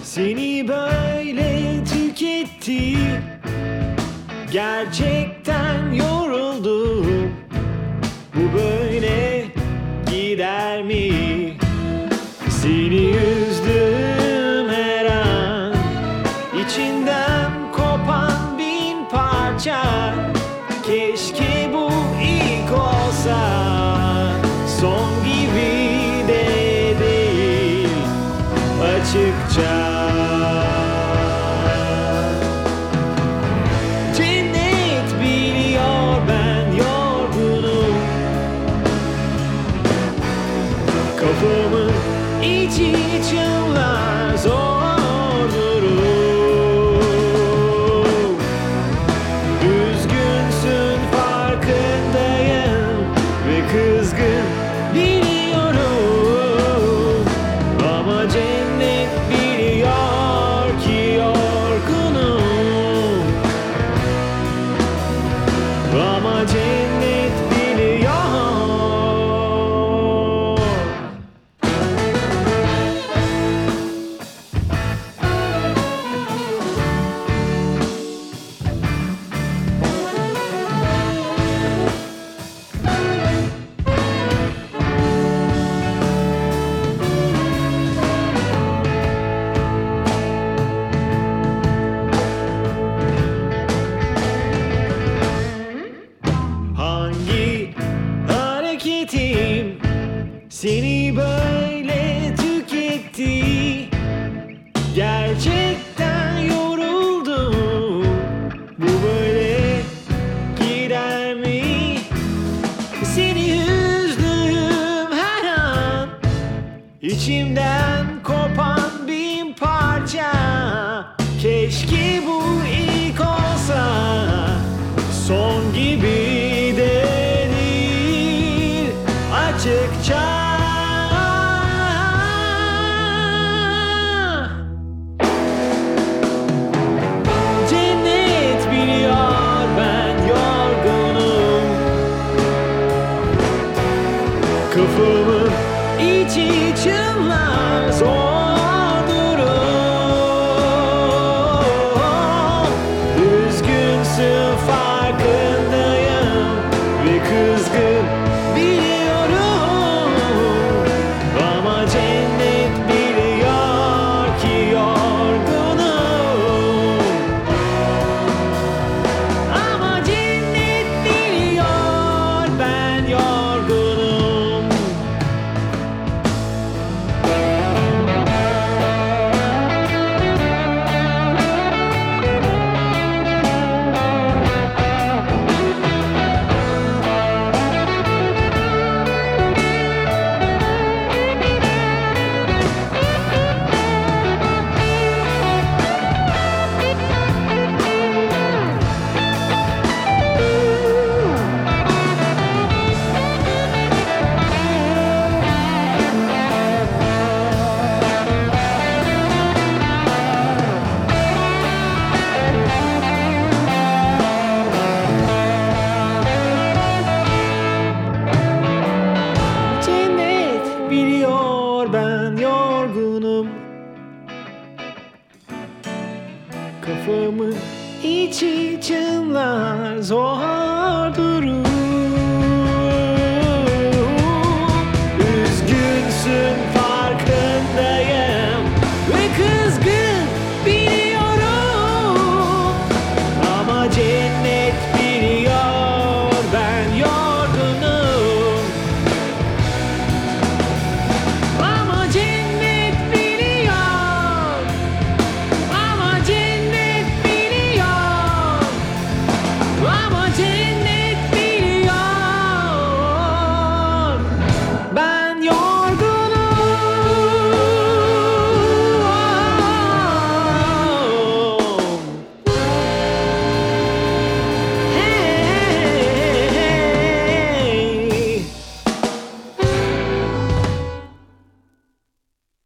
Seni böyle tüketti, gerçekten yoruldum. Bu böyle gider mi? Seni üzdüm her an, içinden kopan bin parça. Keşke bu ilk olsa, son gibi de değil açıkça. Cennet biliyor ben yorgunum, kafamın içi çınlar zor durum. Üzgünsün farkındayım ve kızgın biliyorum, ama cennet biliyor ki yorgunum. Ama cennet biliyor. Hangi hareketim seni böyle tüketti? Gerçekten yoruldum. Bu böyle gider mi? Seni üzdüm her an, içimden kopan bin parça. Keşke bu ilk olsa, son gibi de değil açıkça. Cennet biliyor ben yorgunum, kafamın içi çınlar zor durum. Üzgünsün farkındayım ve kızgın biliyorum, ama cennet biliyor ki yorgunum. Ama cennet biliyor ben yorgunum. Cennet biliyor ben yorgunum, kafamın içi çınlar zor durum.